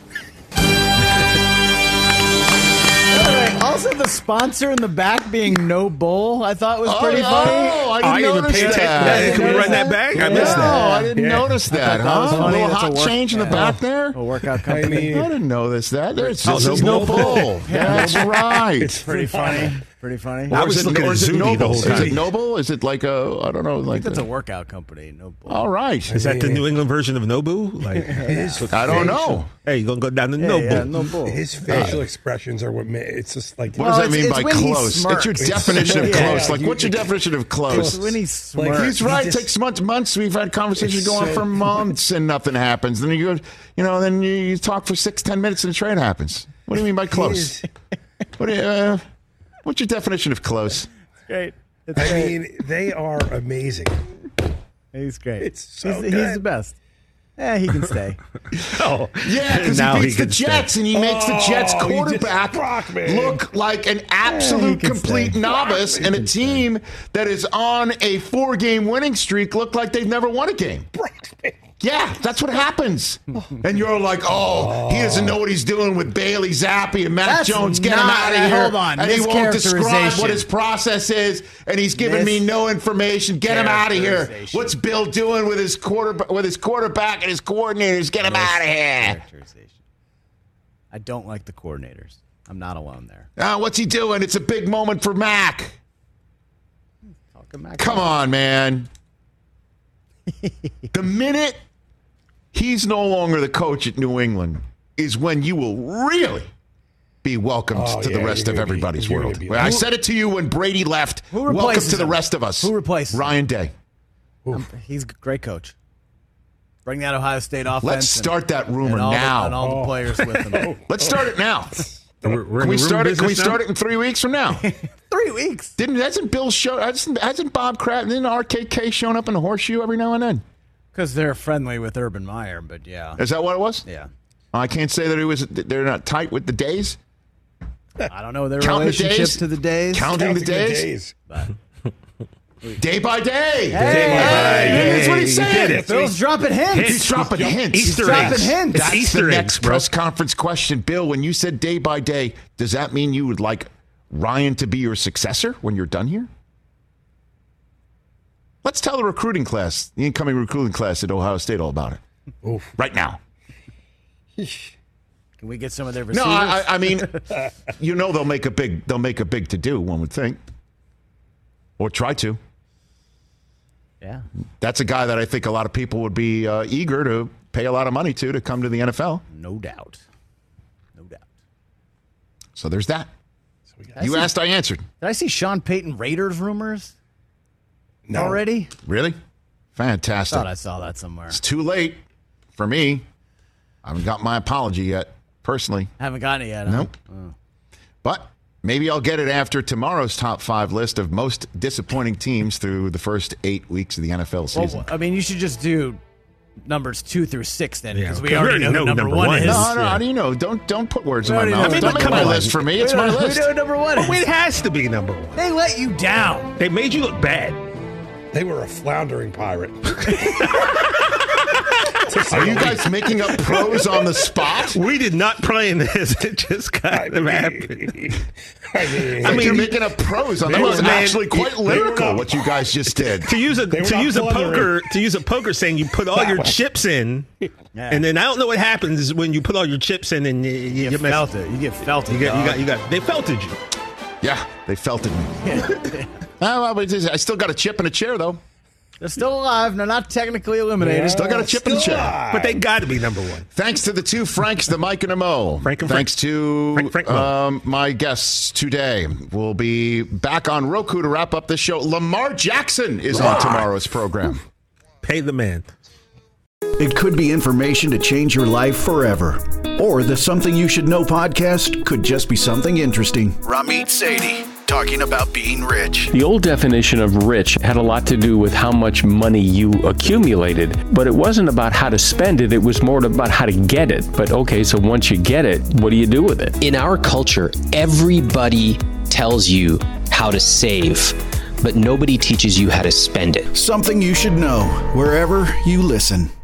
S6: Also, the sponsor in the back being No Bull, I thought was pretty funny.
S1: Oh, I didn't notice that.
S5: Can we run that back? I missed that.
S1: I didn't notice that, huh?
S6: was
S1: A
S6: funny.
S1: little
S6: That's
S1: hot
S6: a work-
S1: change in the back there?
S6: A workout company.
S1: I didn't notice that. There's
S5: Oh,
S1: this is
S5: No
S1: No
S5: Bull.
S1: Bull. That's right.
S11: It's
S6: Pretty funny. Pretty funny.
S5: I was looking at
S1: is it
S5: Zuni the
S1: Noble?
S5: whole
S1: Is
S5: time.
S1: it Noble? Is it like a, I don't know, like
S6: That's
S1: a,
S6: a workout company. No Bull.
S1: all right.
S5: Is that the New England version of Nobu? Like,
S1: I don't know.
S5: hey, you gonna go down to Nobu?
S6: Yeah, No Bull.
S11: His facial expressions are what it's just like.
S1: What does that mean
S6: it's
S1: by
S6: when he
S1: close?
S6: smirks.
S1: It's your definition of
S11: Yeah,
S1: close. Like, what's your definition of close?
S6: When he smirks.
S1: He's right.
S11: just-
S1: It takes months. We've had conversations
S11: It's
S1: going
S11: so-
S1: for months and nothing happens. Then you go, then you talk for 6-10 minutes and a trade happens. What do you mean by close? What's your definition of close?
S6: Great. It's
S11: I
S6: great.
S11: mean, they are amazing.
S6: He's great.
S11: It's so
S6: he's
S11: good.
S6: the best. Yeah, he can stay.
S5: Oh,
S1: Yeah, because
S5: now
S1: he beats the
S5: can stay.
S1: Jets and he makes the Jets
S11: Oh, you just
S1: quarterback
S11: rock, man.
S1: look like an absolute
S6: can
S1: complete
S6: stay.
S1: novice, and a team that is on a 4-game winning streak look like they've never won a game. Yeah, that's what happens. And you're like, he doesn't know what he's doing with Bailey Zappi and Mac
S6: That's
S1: Jones. Get him
S6: not-
S1: out of here.
S6: hold on,
S1: And he won't describe
S6: mischaracterization.
S1: what his process is, and he's giving me no information. Get him out of here.
S6: Mischaracterization.
S1: What's Bill doing with his quarterback and his coordinators? Get him out of here.
S6: I don't like the coordinators. I'm not alone there.
S1: What's he doing? It's a big moment for Mac. Come on, man. The minute he's no longer the coach at New England is when you will really be welcomed to the rest of everybody's world. I said it to you when Brady left. Welcome
S6: replaces
S1: to the
S6: him?
S1: rest of us.
S6: Who replaces
S1: Ryan Day.
S6: He's a great coach. Bring that Ohio State offense.
S1: Let's start that rumor
S6: and all
S1: now.
S6: and all the players with him.
S1: Let's start it now.
S5: We're
S1: Can we start it? Can we start
S5: it?
S1: it in 3 weeks from now?
S6: 3 weeks.
S1: Hasn't Bill show? Hasn't Bob Kraft? Didn't RKK showing up in the horseshoe every now and then?
S6: Because they're friendly with Urban Meyer, but yeah.
S1: Is that what it was?
S6: Yeah.
S1: I can't say that they're not tight with the days.
S6: I don't know their
S1: Counting the
S6: relationship
S1: days?
S6: to the days.
S1: Counting the days.
S6: But
S1: Day by day.
S6: Hey,
S1: That's what he's saying.
S6: Bill's dropping hints.
S1: He's dropping hints.
S5: Easter
S1: He's dropping
S5: eggs.
S1: hints.
S5: It's
S1: That's
S5: Easter
S1: the
S5: eggs,
S1: next
S5: bro.
S1: press conference question. Bill, when you said day by day, does that mean you would like Ryan to be your successor when you're done here? Let's tell the recruiting class, the incoming recruiting class at Ohio State, all about it. Right now.
S6: Can we get some of their receivers?
S1: No, I mean, they'll make a big to do. One would think, or try to.
S6: Yeah,
S1: that's a guy that I think a lot of people would be eager to pay a lot of money to come to the NFL.
S6: No doubt. No doubt.
S1: So there's that. You asked, I answered.
S6: Did I see Sean Payton Raiders rumors?
S11: No.
S6: Already?
S1: Really? Fantastic.
S6: Thought I saw that somewhere.
S1: It's too late for me. I haven't got my apology yet, personally.
S6: Haven't gotten it yet.
S1: Nope.
S6: Oh.
S1: But maybe I'll get it after tomorrow's top 5 list of most disappointing teams through the first 8 weeks of the NFL season.
S6: Well, I mean, you should just do numbers 2 through 6 then, because
S5: Yeah,
S6: we already know who number one is.
S1: No, how do you know? Don't put words in my
S6: already
S1: mouth.
S6: know.
S1: Don't make my list for me. It's my list.
S6: We know who number one is.
S5: It has to be number one.
S6: They let you down.
S5: They made you look bad.
S11: They were a floundering pirate.
S1: Are you guys making up prose on the spot?
S5: We did not plan this. It just kind of happened.
S1: I mean, you're making up prose on that. Was actually quite lyrical. What you guys just did.
S5: To use a poker saying, you put all your chips in, and then I don't know what happens is when you put all your chips in and you
S6: felt it. You get felted.
S5: You got. They felted you.
S1: Yeah, they felted me. I still got a chip in a chair though.
S6: They're still alive. They're not technically eliminated.
S1: Still got a chip in the chair.
S5: But they got to be number one.
S1: Thanks to the two Franks, the Mike and the Mo. Thanks to my guests today. We'll be back on Roku to wrap up this show. Lamar Jackson is on tomorrow's program.
S5: Pay the man.
S14: It could be information to change your life forever. Or the Something You Should Know podcast could just be something interesting. Ramit Sethi, talking about being rich.
S15: The old definition of rich had a lot to do with how much money you accumulated, but it wasn't about how to spend it, it was more about how to get it. But okay, so once you get it, what do you do with it?
S16: In our culture, everybody tells you how to save, but nobody teaches you how to spend it.
S14: Something you should know wherever you listen.